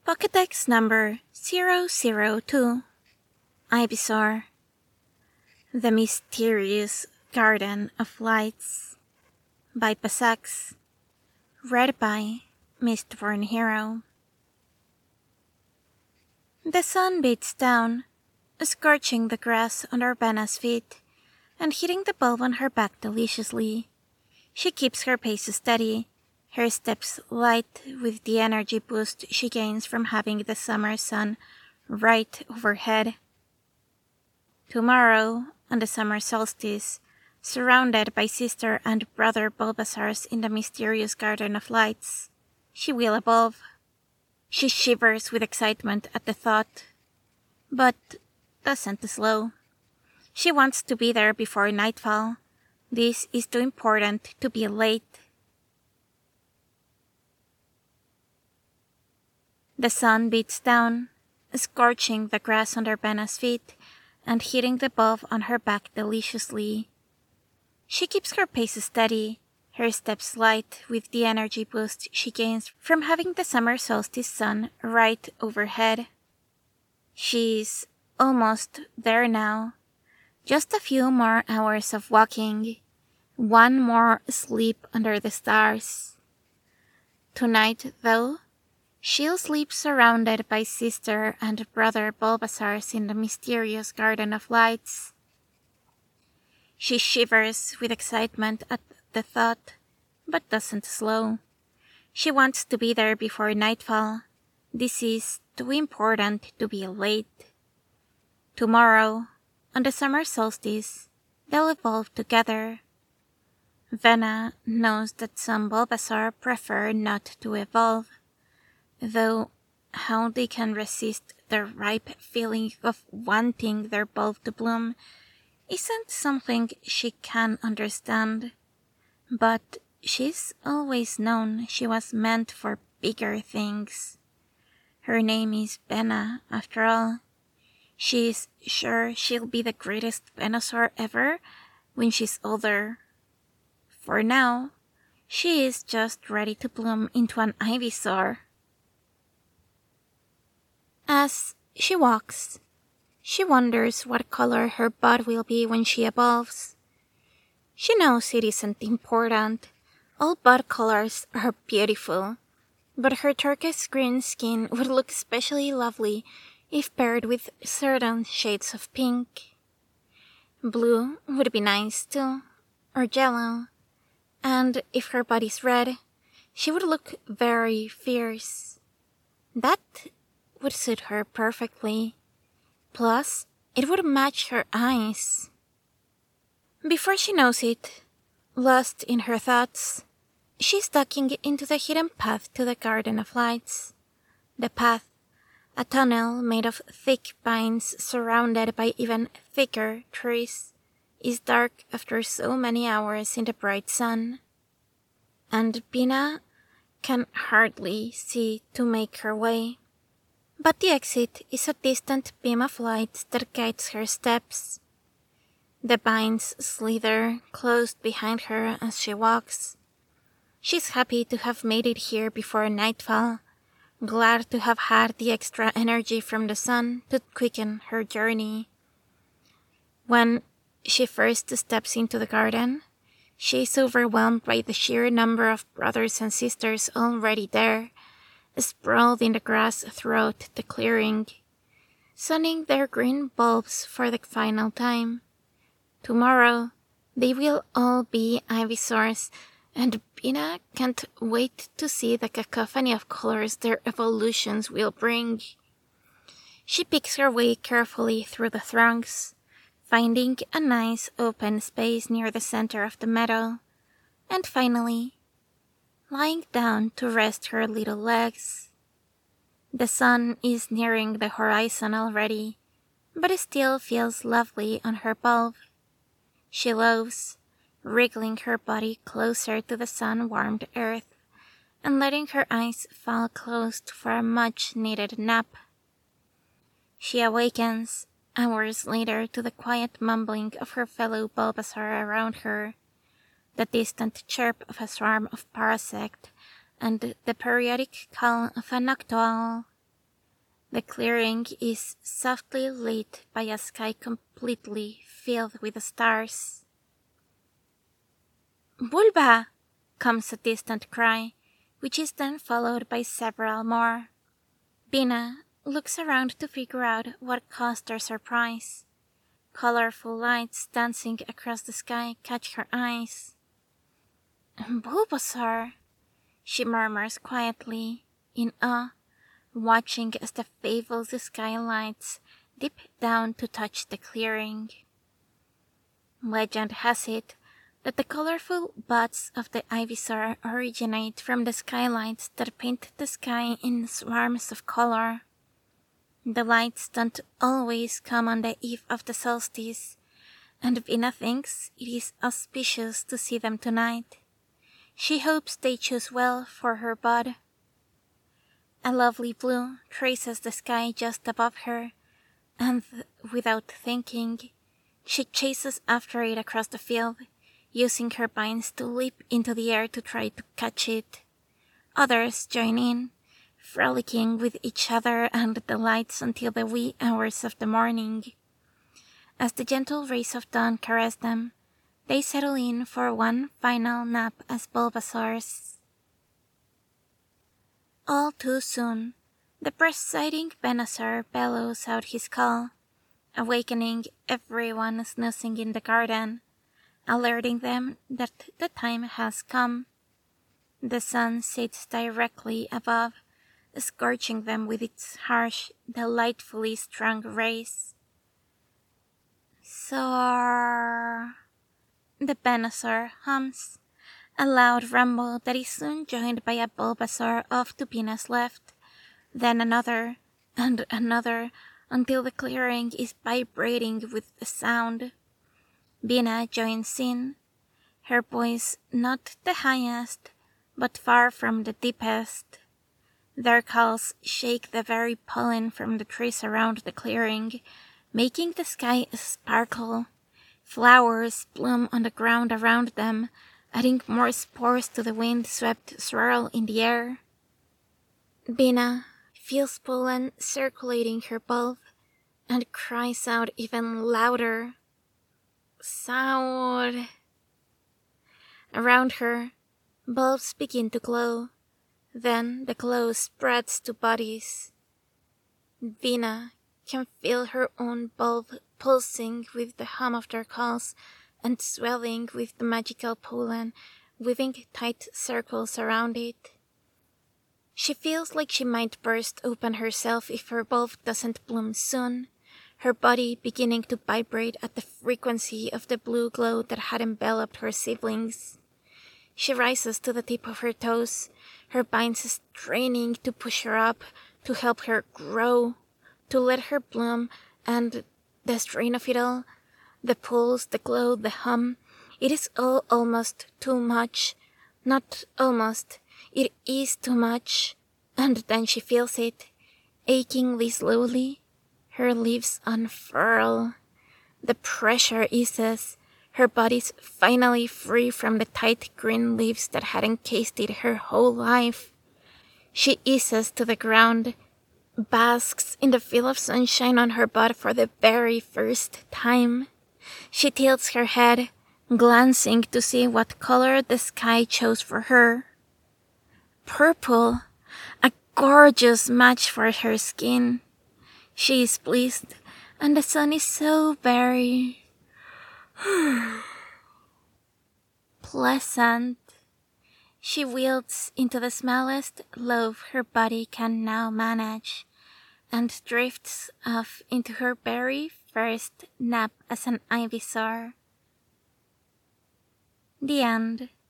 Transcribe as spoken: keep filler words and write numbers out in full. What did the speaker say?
Pokédex number zero zero two, Ivysaur, The Mysterious Garden of Lights, by Pasax, read by Mistborn Hero. The sun beats down, scorching the grass under Vena's feet, and hitting the bulb on her back deliciously. She keeps her pace steady, her steps light with the energy boost she gains from having the summer sun right overhead. Tomorrow, on the summer solstice, surrounded by sister and brother Bulbasaurs in the mysterious Garden of Lights, she will evolve. She shivers with excitement at the thought, but doesn't slow. She wants to be there before nightfall. This is too important to be late. The sun beats down, scorching the grass under Vena's feet and hitting the bulb on her back deliciously. She keeps her pace steady, her steps light with the energy boost she gains from having the summer solstice sun right overhead. She's almost there now. Just a few more hours of walking, one more sleep under the stars. Tonight, though, she'll sleep surrounded by sister and brother Bulbasaurs in the mysterious Garden of Lights. She shivers with excitement at the thought, but doesn't slow. She wants to be there before nightfall. This is too important to be late. Tomorrow, on the summer solstice, they'll evolve together. Vena knows that some Bulbasaur prefer not to evolve, though how they can resist the ripe feeling of wanting their bulb to bloom isn't something she can understand. But she's always known she was meant for bigger things. Her name is Vena, after all. She's sure she'll be the greatest Venusaur ever when she's older. For now, she is just ready to bloom into an Ivysaur. As she walks, she wonders what color her bud will be when she evolves. She knows it isn't important. All bud colors are beautiful, but her turquoise green skin would look especially lovely if paired with certain shades of pink. Blue would be nice too, or yellow, and if her body's red, she would look very fierce. That would suit her perfectly. Plus, it would match her eyes. Before she knows it, lost in her thoughts, she's ducking into the hidden path to the Garden of Lights. The path, a tunnel made of thick vines surrounded by even thicker trees, is dark after so many hours in the bright sun. And Bina can hardly see to make her way. But the exit is a distant beam of light that guides her steps. The vines slither closed behind her as she walks. She's happy to have made it here before nightfall, glad to have had the extra energy from the sun to quicken her journey. When she first steps into the garden, she is overwhelmed by the sheer number of brothers and sisters already there, sprawled in the grass throughout the clearing, sunning their green bulbs for the final time. Tomorrow, they will all be Ivysaurs, and Bina can't wait to see the cacophony of colors their evolutions will bring. She picks her way carefully through the throngs, finding a nice open space near the center of the meadow, and finally, lying down to rest her little legs. The sun is nearing the horizon already, but it still feels lovely on her bulb. She loves, wriggling her body closer to the sun-warmed earth and letting her eyes fall closed for a much-needed nap. She awakens hours later to the quiet mumbling of her fellow Bulbasaur around her, the distant chirp of a swarm of Parasect, and the periodic call of a Noctowl. The clearing is softly lit by a sky completely filled with stars. "Bulba!" comes a distant cry, which is then followed by several more. Bina looks around to figure out what caused their surprise. Colorful lights dancing across the sky catch her eyes. "Bulbasaur!" she murmurs quietly, in awe, watching as the fabled skylights dip down to touch the clearing. Legend has it that the colorful buds of the Ivysaur originate from the skylights that paint the sky in swarms of color. The lights don't always come on the eve of the solstice, and Vina thinks it is auspicious to see them tonight. She hopes they choose well for her bud. A lovely blue traces the sky just above her, and without thinking, she chases after it across the field, using her vines to leap into the air to try to catch it. Others join in, frolicking with each other and the lights until the wee hours of the morning. As the gentle rays of dawn caress them, they settle in for one final nap as Bulbasaurs. All too soon, the presiding Venusaur bellows out his call, awakening everyone snoozing in the garden, alerting them that the time has come. The sun sits directly above, scorching them with its harsh, delightfully strong rays. "Soar!" the Venusaur hums, a loud rumble that is soon joined by a Bulbasaur off to Vina's left, then another, and another, until the clearing is vibrating with the sound. Vina joins in, her voice not the highest, but far from the deepest. Their calls shake the very pollen from the trees around the clearing, making the sky sparkle. Flowers bloom on the ground around them, adding more spores to the wind-swept swirl in the air. Vina feels pollen circulating her bulb and cries out even louder. "Sound!" Around her, bulbs begin to glow. Then the glow spreads to bodies. Vina can feel her own bulb pulsing with the hum of their calls and swelling with the magical pollen, weaving tight circles around it. She feels like she might burst open herself if her bulb doesn't bloom soon, her body beginning to vibrate at the frequency of the blue glow that had enveloped her siblings. She rises to the tip of her toes, her vines straining to push her up, to help her grow, to let her bloom, and the strain of it all, the pulse, the glow, the hum, it is all almost too much. Not almost, it is too much. And then she feels it, achingly slowly. Her leaves unfurl. The pressure eases. Her body's finally free from the tight green leaves that had encased it her whole life. She eases to the ground, basks in the feel of sunshine on her butt for the very first time. She tilts her head, glancing to see what color the sky chose for her. Purple, a gorgeous match for her skin. She is pleased, and the sun is so very pleasant. She wields into the smallest loaf her body can now manage, and drifts off into her very first nap as an Ivysaur. The end.